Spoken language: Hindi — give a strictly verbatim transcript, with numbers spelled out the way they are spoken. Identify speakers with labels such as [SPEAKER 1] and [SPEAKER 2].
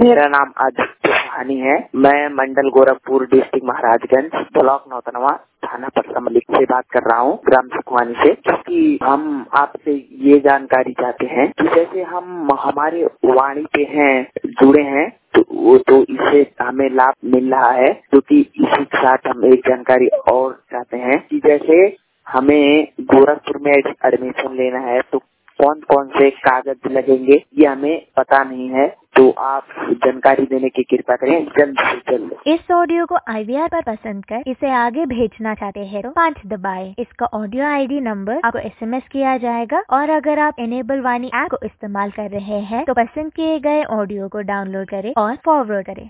[SPEAKER 1] मेरा नाम आदित्य सहानी है। मैं मंडल गोरखपुर, डिस्ट्रिक्ट महाराजगंज, ब्लॉक नौतनवा, थाना परसा मलिक से बात कर रहा हूँ, ग्राम सुखवानी से। क्योंकि हम आपसे ये जानकारी चाहते हैं कि जैसे हम हमारे वाणी पे हैं, जुड़े हैं, तो वो तो इससे हमें लाभ मिल रहा है। क्योंकि इसी के साथ हम एक जानकारी और चाहते हैं कि जैसे हमें गोरखपुर में एडमिशन लेना है तो कौन कौन से कागज लगेंगे ये हमें पता नहीं है, तो आप जानकारी देने की कृपा करें जल्द से जल्द।
[SPEAKER 2] इस ऑडियो को आई वी आर पर पसंद कर इसे आगे भेजना चाहते हैं तो पाँच दबाएं। इसका ऑडियो आई डी नंबर आपको एस एम एस किया जाएगा और अगर आप एनेबल वाणी ऐप को इस्तेमाल कर रहे हैं तो पसंद किए गए ऑडियो को डाउनलोड करें और फॉरवर्ड करें।